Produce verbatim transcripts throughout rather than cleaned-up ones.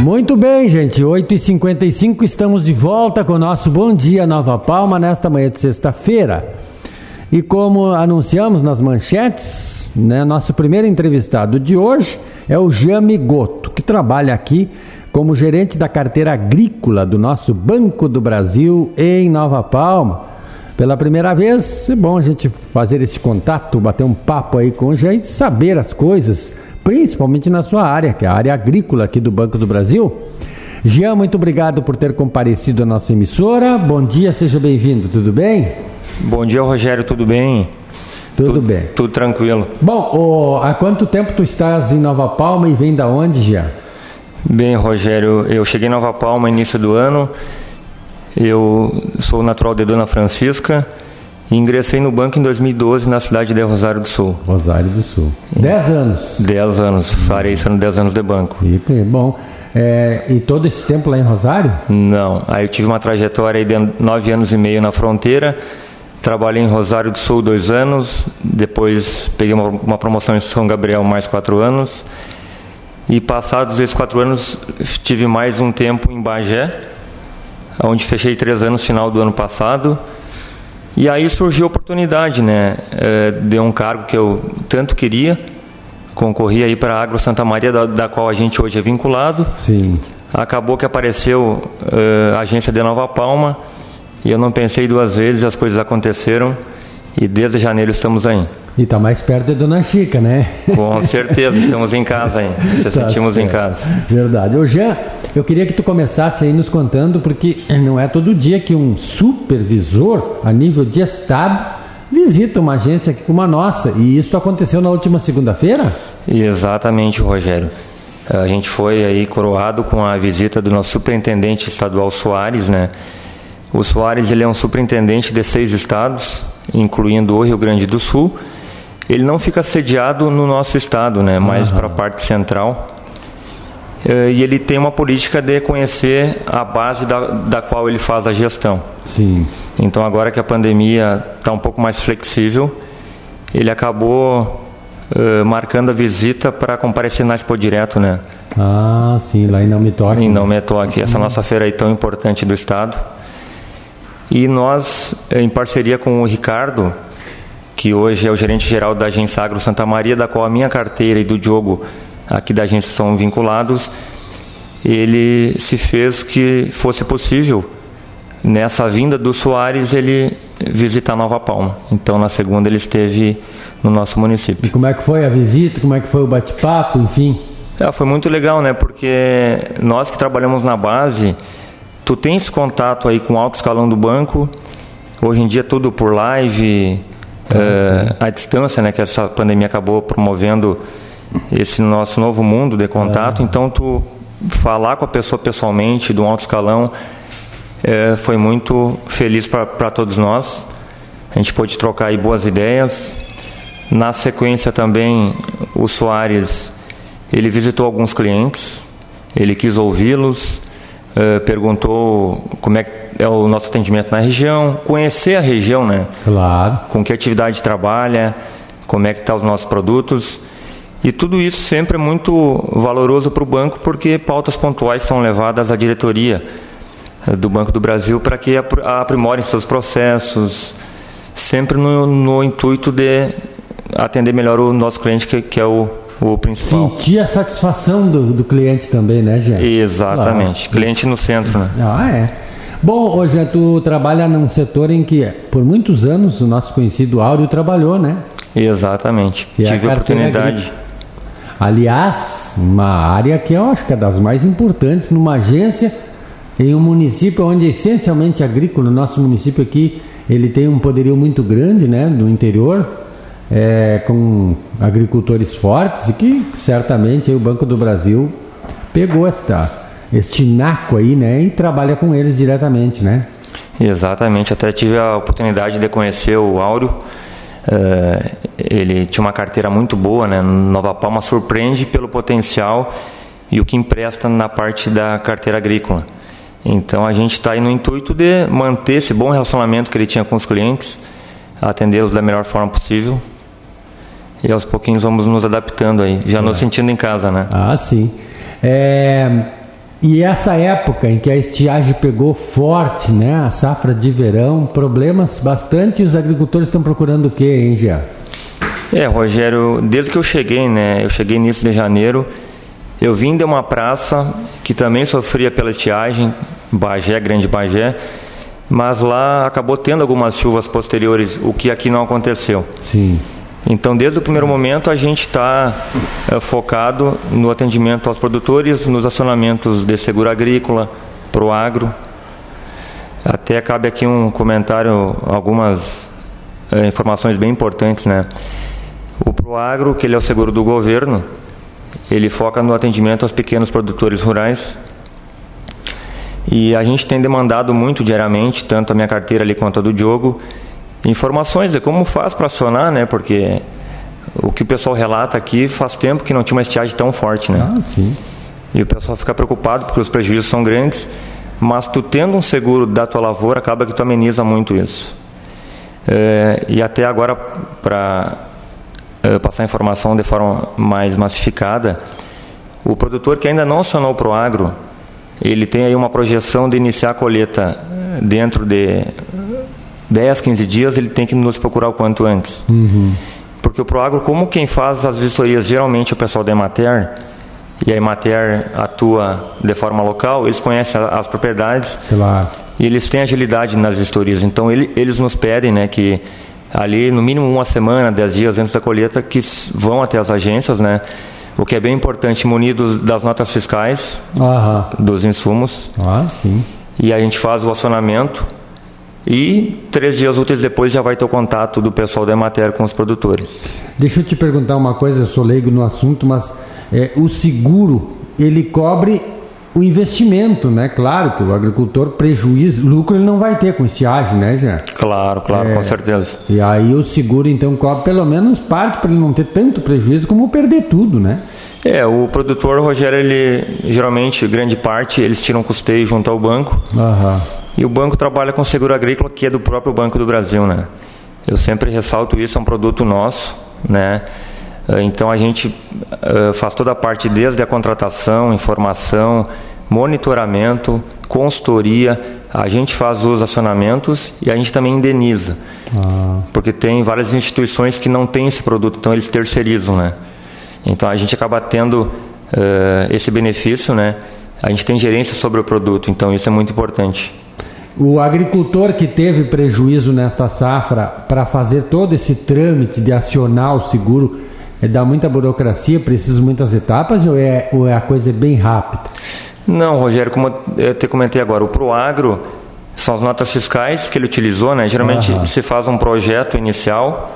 Muito bem, gente, oito e cinquenta e cinco, estamos de volta com o nosso Bom Dia Nova Palma nesta manhã de sexta-feira. E como anunciamos nas manchetes, né, nosso primeiro entrevistado de hoje é o Jean Migoto, que trabalha aqui como gerente da carteira agrícola do nosso Banco do Brasil em Nova Palma. Pela primeira vez, é bom a gente fazer esse contato, bater um papo aí com o Jean e saber as coisas, principalmente na sua área, que é a área agrícola aqui do Banco do Brasil. Jean, muito obrigado por ter comparecido à nossa emissora. Bom dia, seja bem-vindo, tudo bem? Bom dia, Rogério, tudo bem? Tudo, tudo bem. Tudo tranquilo. Bom, oh, há quanto tempo tu estás em Nova Palma e vem da onde, Jean? Bem, Rogério, eu cheguei em Nova Palma no início do ano. Eu sou natural de Dona Francisca e ingressei no banco em dois mil e doze na cidade de Rosário do Sul. Rosário do Sul. Dez anos. Dez anos. Farei isso no dez anos de banco. E, bom. É, e todo esse tempo lá em Rosário? Não. Aí eu tive uma trajetória aí de nove anos e meio na fronteira. Trabalhei em Rosário do Sul dois anos. Depois peguei uma, uma promoção em São Gabriel mais quatro anos. E passados esses quatro anos, tive mais um tempo em Bagé, onde fechei três anos no final do ano passado. E aí surgiu a oportunidade, né, é, de um cargo que eu tanto queria. Concorri aí para a Agro Santa Maria, da, da qual a gente hoje é vinculado. Sim. Acabou que apareceu é, a agência de Nova Palma, e eu não pensei duas vezes, as coisas aconteceram, e desde janeiro estamos aí. E está mais perto de Dona Chica, né? Com certeza, estamos em casa aí, se tá sentimos certo. em casa. Verdade. Ô Jean, eu queria que tu começasse aí nos contando, porque não é todo dia que um supervisor a nível de estado visita uma agência como a nossa, e isso aconteceu na última segunda-feira? Exatamente, Rogério. A gente foi aí coroado com a visita do nosso superintendente estadual Soares, né? O Soares, ele é um superintendente de seis estados, incluindo o Rio Grande do Sul. Ele não fica sediado no nosso estado, né, mais para a parte central. E ele tem uma política de conhecer a base da, da qual ele faz a gestão. Sim. Então, agora que a pandemia está um pouco mais flexível, ele acabou uh, marcando a visita para comparecer na Expo Direto, né? Ah, sim, lá em Não Me Toque. Em Não Me Toque, essa nossa feira aí tão importante do estado. E nós, em parceria com o Ricardo, que hoje é o gerente geral da agência Agro Santa Maria, da qual a minha carteira e do Diogo aqui da agência são vinculados, ele se fez que fosse possível, nessa vinda do Soares, ele visitar Nova Palma. Então, na segunda, ele esteve no nosso município. E como é que foi a visita? Como é que foi o bate-papo, enfim? É, foi muito legal, né? Porque nós que trabalhamos na base, tu tens contato aí com o alto escalão do banco, hoje em dia tudo por live, uh, à distância, né? Que essa pandemia acabou promovendo esse nosso novo mundo de contato. É. Então, tu falar com a pessoa pessoalmente, do alto escalão, é, foi muito feliz para todos nós. A gente pôde trocar aí boas ideias. Na sequência também, o Soares, ele visitou alguns clientes, ele quis ouvi-los, é, perguntou como é que é o nosso atendimento na região, conhecer a região, né? Claro. Com que atividade trabalha, como é que estão os nossos produtos. E tudo isso sempre é muito valoroso para o banco, porque pautas pontuais são levadas à diretoria do Banco do Brasil para que aprimorem seus processos, sempre no, no intuito de atender melhor o nosso cliente, que, que é o, o principal. Sentir a satisfação do, do cliente também, né, Jean? Exatamente. Claro. Cliente no centro, né? Ah, é. Bom, hoje tu trabalha num setor em que, por muitos anos, o nosso conhecido Áureo trabalhou, né? Exatamente. Que Tive é a a oportunidade. Aliás, uma área que eu acho que é das mais importantes numa agência em um município onde é essencialmente agrícola. O nosso município aqui, ele tem um poderio muito grande, né, do interior, é, com agricultores fortes, e que certamente aí, o Banco do Brasil pegou esta, este naco aí, né, e trabalha com eles diretamente, né? Exatamente, até tive a oportunidade de conhecer o Áureo. Uh, ele tinha uma carteira muito boa, né? Nova Palma surpreende pelo potencial e o que empresta na parte da carteira agrícola. Então a gente está aí no intuito de manter esse bom relacionamento que ele tinha com os clientes, atendê-los da melhor forma possível, e aos pouquinhos vamos nos adaptando aí, já é. nos sentindo em casa, né? Ah, sim. É... E essa época em que a estiagem pegou forte, né? A safra de verão, problemas bastante, e os agricultores estão procurando o quê, hein, Jean? É, Rogério, desde que eu cheguei, né? Eu cheguei início de janeiro, eu vim de uma praça que também sofria pela estiagem, Bagé, Grande Bagé, mas lá acabou tendo algumas chuvas posteriores, o que aqui não aconteceu. Sim. Então, desde o primeiro momento, a gente está é, focado no atendimento aos produtores, nos acionamentos de seguro agrícola, pro agro. Até cabe aqui um comentário, algumas é, informações bem importantes, né? O pro agro, que ele é o seguro do governo, ele foca no atendimento aos pequenos produtores rurais. E a gente tem demandado muito diariamente, tanto a minha carteira ali quanto a do Diogo, informações de como faz para acionar, né? Porque o que o pessoal relata aqui faz tempo que não tinha uma estiagem tão forte, né? Ah, sim. E o pessoal fica preocupado porque os prejuízos são grandes, mas tu tendo um seguro da tua lavoura, acaba que tu ameniza muito isso. É, e até agora, para é, passar a informação de forma mais massificada, o produtor que ainda não acionou o Proagro, ele tem aí uma projeção de iniciar a colheita dentro de dez, quinze dias, ele tem que nos procurar o quanto antes. Uhum. Porque o Proagro, como quem faz as vistorias geralmente é o pessoal da Emater, e a Emater atua de forma local, eles conhecem as propriedades, claro, e eles têm agilidade nas vistorias. Então ele, eles nos pedem, né, que ali no mínimo uma semana, dez dias antes da colheita, que vão até as agências, né, o que é bem importante, munidos das notas fiscais, Aham. dos insumos. Ah, sim. E a gente faz o acionamento e três dias úteis depois já vai ter o contato do pessoal da Emater com os produtores. Deixa eu te perguntar uma coisa, eu sou leigo no assunto, mas é, o seguro, ele cobre o investimento, né? Claro que o agricultor, prejuízo, lucro ele não vai ter com estiagem, né, Jean? Claro, claro, é, com certeza. E aí o seguro então cobre pelo menos parte para ele não ter tanto prejuízo como perder tudo, né? É, o produtor, Rogério, ele geralmente, grande parte, eles tiram custeio junto ao banco. Aham. E o banco trabalha com seguro agrícola, que é do próprio Banco do Brasil, né? Eu sempre ressalto isso, é um produto nosso, né? Então a gente uh, faz toda a parte desde a contratação, informação, monitoramento, consultoria, a gente faz os acionamentos e a gente também indeniza. Ah. Porque tem várias instituições que não têm esse produto, então eles terceirizam, né? Então a gente acaba tendo uh, esse benefício, né? A gente tem gerência sobre o produto, então isso é muito importante. O agricultor que teve prejuízo nesta safra, para fazer todo esse trâmite de acionar o seguro, é, dá muita burocracia, precisa muitas etapas, ou é, ou é a coisa bem rápida? Não, Rogério, como eu te comentei agora, o Proagro são as notas fiscais que ele utilizou, né? Geralmente uhum. se faz um projeto inicial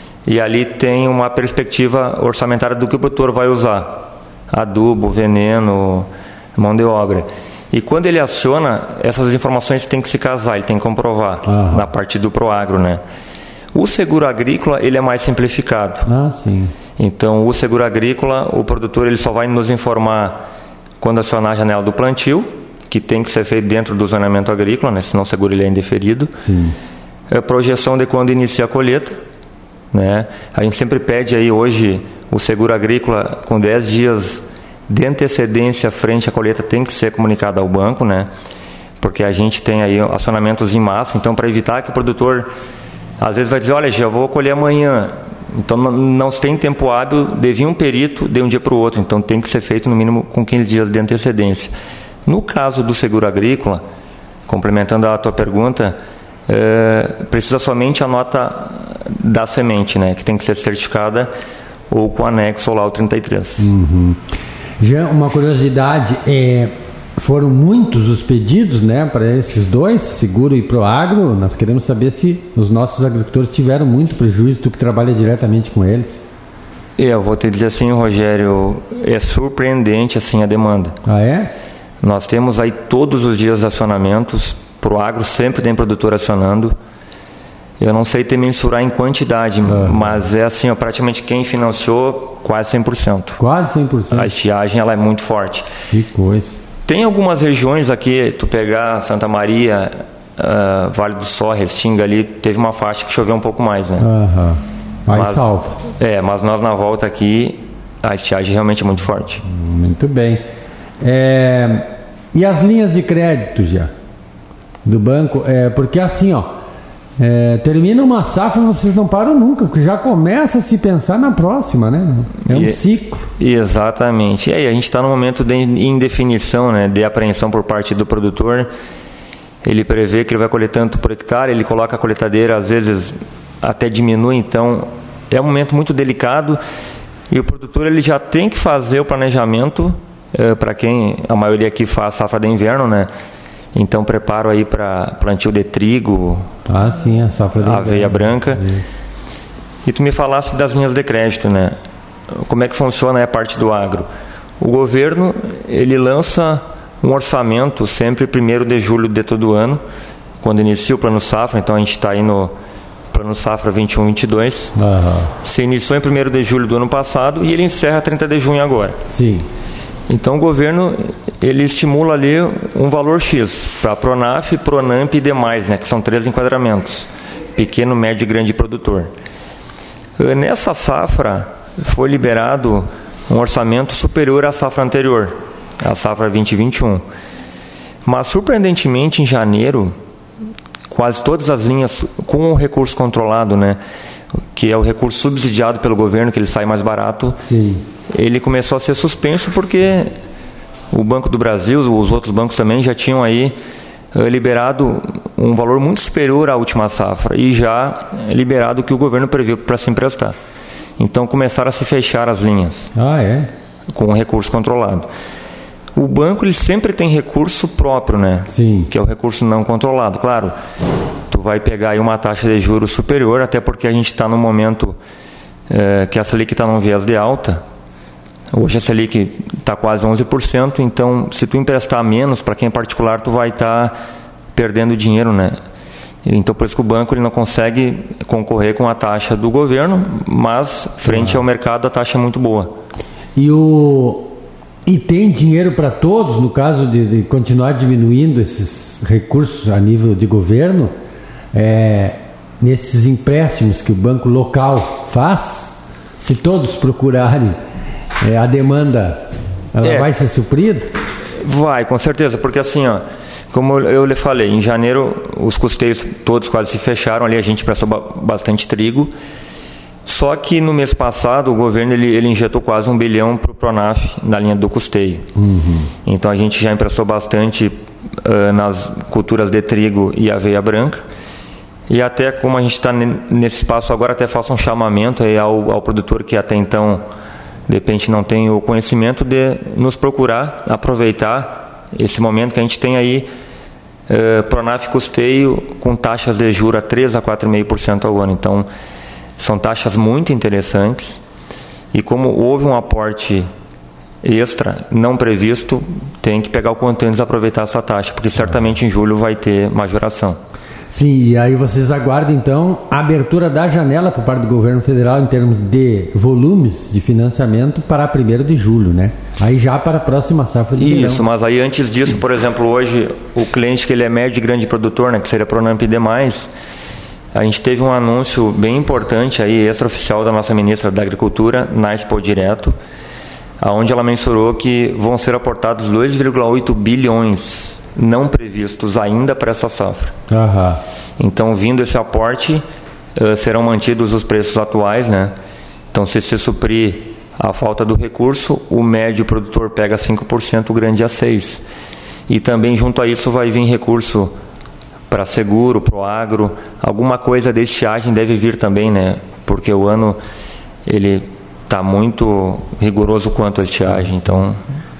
e ali tem uma perspectiva orçamentária do que o produtor vai usar. Adubo, veneno, mão de obra. E quando ele aciona, essas informações têm que se casar, ele tem que comprovar uhum. na parte do Proagro, né? O seguro agrícola, ele é mais simplificado. Ah, sim. Então, o seguro agrícola, o produtor ele só vai nos informar quando acionar a janela do plantio, que tem que ser feito dentro do zonamento agrícola, né? Senão o seguro ele é indeferido. Sim. A projeção de quando inicia a colheita, né? A gente sempre pede aí hoje o seguro agrícola com dez dias de antecedência frente à colheita tem que ser comunicado ao banco, né? Porque a gente tem aí acionamentos em massa, então para evitar que o produtor às vezes vai dizer, olha, já vou colher amanhã, então não, não se tem tempo hábil de vir um perito de um dia para o outro, então tem que ser feito no mínimo com quinze dias de antecedência. No caso do seguro agrícola, complementando a tua pergunta, é, precisa somente a nota da semente, né? Que tem que ser certificada ou com anexo lá o trinta e três. Uhum. Já uma curiosidade, é, foram muitos os pedidos, né, para esses dois, seguro e Proagro. Nós queremos saber se os nossos agricultores tiveram muito prejuízo, tu que trabalha diretamente com eles. Eu vou te dizer assim, Rogério, é surpreendente assim a demanda. Ah, é? Nós temos aí todos os dias acionamentos, Proagro sempre tem produtor acionando. Eu não sei te mensurar em quantidade, uhum. mas é assim, ó, praticamente quem financiou, quase cem por cento. Quase cem por cento. A estiagem ela é muito forte. Que coisa. Tem algumas regiões aqui, tu pegar Santa Maria, uh, Vale do Sol, Restinga ali, teve uma faixa que choveu um pouco mais, né? Uhum. Aí mas, salva. É, mas nós na volta aqui, a estiagem realmente é muito forte. Muito bem. É... E as linhas de crédito já do banco, é, porque assim, ó, é, termina uma safra, vocês não param nunca, porque já começa a se pensar na próxima, né? É um e, ciclo. Exatamente. E aí a gente está no momento de indefinição, né, de apreensão por parte do produtor. Ele prevê que ele vai colher tanto por hectare, ele coloca a coletadeira, às vezes até diminui, então é um momento muito delicado e o produtor ele já tem que fazer o planejamento, é, para quem a maioria aqui faz safra de inverno, né? Então preparo aí para plantio de trigo, ah, sim, a safra de aveia inverno. branca. Isso. E tu me falasse das linhas de crédito, né? Como é que funciona a parte do agro? O governo ele lança um orçamento sempre primeiro de julho de todo ano, quando inicia o Plano Safra, então a gente está aí no Plano Safra vinte e um, vinte e dois. Uhum. Se iniciou em primeiro de julho do ano passado e ele encerra trinta de junho agora. Sim. Então o governo ele estimula ali um valor X para Pronaf, Pronamp e demais, né, que são três enquadramentos, pequeno, médio e grande produtor. Nessa safra foi liberado um orçamento superior à safra anterior, a safra vinte e vinte e um. Mas, surpreendentemente, em janeiro, quase todas as linhas com o recurso controlado, né, que é o recurso subsidiado pelo governo, que ele sai mais barato, sim, ele começou a ser suspenso porque o Banco do Brasil, os outros bancos também já tinham aí liberado um valor muito superior à última safra e já liberado o que o governo previu para se emprestar. Então começaram a se fechar as linhas. Ah, é? Com o recurso controlado. O banco ele sempre tem recurso próprio, né? Sim. Que é o recurso não controlado. Claro, tu vai pegar aí uma taxa de juros superior, até porque a gente está no momento é, que a Selic está num viés de alta. Hoje a Selic está quase onze por cento, então se tu emprestar menos, para quem é particular, tu vai estar tá perdendo dinheiro, né? Então por isso que o banco ele não consegue concorrer com a taxa do governo, mas frente ah. ao mercado a taxa é muito boa. E, o... e tem dinheiro para todos, no caso de, de continuar diminuindo esses recursos a nível de governo, é, nesses empréstimos que o banco local faz, se todos procurarem, é, a demanda ela é, vai ser suprida? Vai, com certeza, porque assim, ó, como eu lhe falei, em janeiro os custeios todos quase se fecharam, ali a gente prestou bastante trigo, só que no mês passado o governo ele, ele injetou quase um bilhão para o Pronaf na linha do custeio. Uhum. Então a gente já emprestou bastante uh, nas culturas de trigo e aveia branca. E até como a gente está nesse espaço agora, até faço um chamamento aí ao, ao produtor que até então de repente não tem o conhecimento de nos procurar, aproveitar esse momento que a gente tem aí uh, Pronaf custeio com taxas de juros a três a quatro vírgula cinco por cento ao ano. Então são taxas muito interessantes e como houve um aporte extra não previsto, tem que pegar o quanto antes e aproveitar essa taxa, porque certamente em julho vai ter majoração. Sim, e aí vocês aguardam então a abertura da janela por parte do governo federal em termos de volumes de financiamento para primeiro de julho, né? Aí já para a próxima safra de verão. Isso, mas aí antes disso, por exemplo, hoje o cliente que ele é médio e grande produtor, né, que seria Pronamp e demais, a gente teve um anúncio bem importante aí, extraoficial da nossa ministra da Agricultura, na Expo Direto, onde ela mensurou que vão ser aportados dois vírgula oito bilhões não previstos ainda para essa safra. Uhum. Então, vindo esse aporte, uh, serão mantidos os preços atuais, né? Então, se se suprir a falta do recurso, o médio produtor pega cinco por cento, o grande a seis por cento. E também, junto a isso, vai vir recurso para seguro, para o agro. Alguma coisa de estiagem deve vir também, né? Porque o ano ele está muito rigoroso quanto a estiagem, então...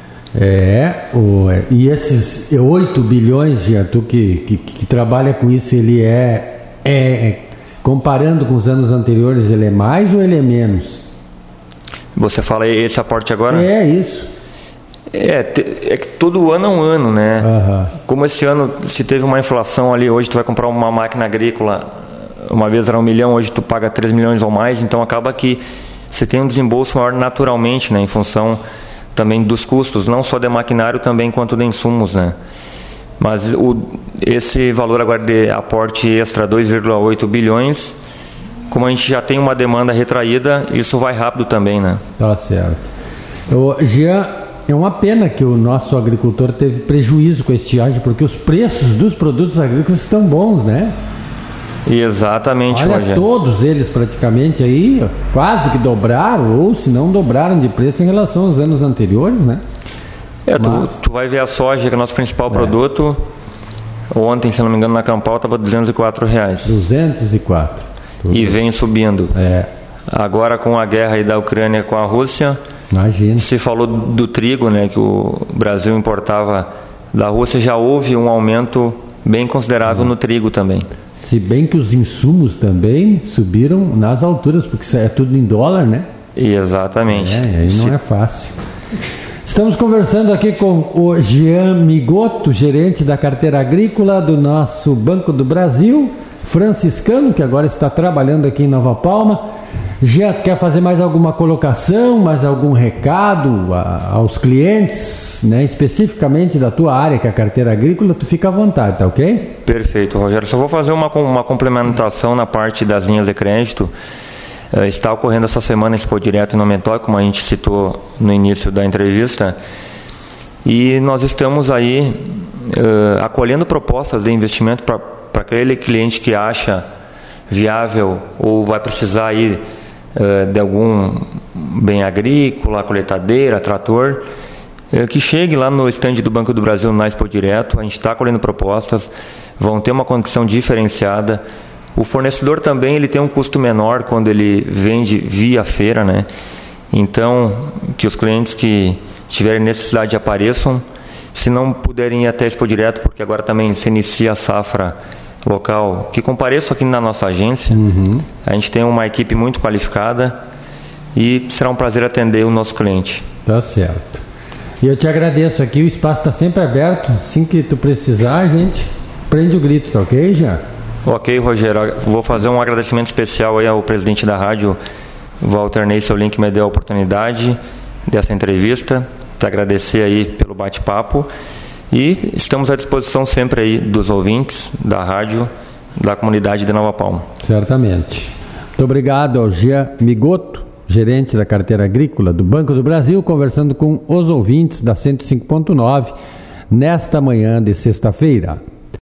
É, o, e esses oito bilhões, Jean, tu que, que, que trabalha com isso, ele é, é, comparando com os anos anteriores, ele é mais ou ele é menos? Você fala esse aporte agora? É, isso. É, é que todo ano é um ano, né? Uhum. Como esse ano, se teve uma inflação ali, hoje tu vai comprar uma máquina agrícola, uma vez era um milhão, hoje tu paga três milhões ou mais, então acaba que você tem um desembolso maior naturalmente, né? Em função também dos custos, não só de maquinário, também quanto de insumos, né? Mas o, esse valor agora de aporte extra, dois vírgula oito bilhões, como a gente já tem uma demanda retraída, isso vai rápido também, né? Tá certo. Eu, Jean, é uma pena que o nosso agricultor teve prejuízo com a estiagem, porque os preços dos produtos agrícolas estão bons, né? Exatamente, Olha, Rogério. todos eles praticamente aí quase que dobraram, ou se não dobraram de preço em relação aos anos anteriores, né? É, tu, Mas... tu vai ver a soja, que é o nosso principal é. produto. Ontem, se não me engano, na Campal estava duzentos e quatro reais. duzentos e quatro. Tudo. E vem subindo. É. Agora, com a guerra aí da Ucrânia com a Rússia, imagina. Se falou do trigo, né, que o Brasil importava da Rússia, já houve um aumento bem considerável hum. no trigo também. Se bem que os insumos também subiram nas alturas, porque isso é tudo em dólar, né? Exatamente. É, aí não Se... é fácil. Estamos conversando aqui com o Jean Migoto, gerente da carteira agrícola do nosso Banco do Brasil, franciscano, que agora está trabalhando aqui em Nova Palma. Jean, quer fazer mais alguma colocação, mais algum recado a, aos clientes, né, especificamente da tua área, que é a carteira agrícola? Tu fica à vontade, tá ok? Perfeito, Rogério. Só vou fazer uma, uma complementação na parte das linhas de crédito. Uh, está ocorrendo essa semana Expo Direto no Mentor, como a gente citou no início da entrevista, e nós estamos aí uh, acolhendo propostas de investimento para aquele cliente que acha viável ou vai precisar aí, uh, de algum bem agrícola, colheitadeira, trator, uh, que chegue lá no estande do Banco do Brasil na Expo Direto. A gente está acolhendo propostas, vão ter uma condição diferenciada. O fornecedor também ele tem um custo menor quando ele vende via feira, né? Então, que os clientes que tiverem necessidade apareçam. Se não puderem ir até a Expo Direto, porque agora também se inicia a safra local, que compareçam aqui na nossa agência. Uhum. A gente tem uma equipe muito qualificada e será um prazer atender o nosso cliente. Tá certo. E eu te agradeço aqui, o espaço está sempre aberto. Assim que tu precisar, a gente prende o grito, tá ok, já? Ok, Rogério, vou fazer um agradecimento especial aí ao presidente da rádio, Walter Ney Solim, que me deu a oportunidade dessa entrevista, te agradecer aí pelo bate-papo e estamos à disposição sempre aí dos ouvintes da rádio, da comunidade de Nova Palma. Certamente. Muito obrigado ao Jean Migoto, gerente da carteira agrícola do Banco do Brasil, conversando com os ouvintes da cento e cinco ponto nove nesta manhã de sexta-feira.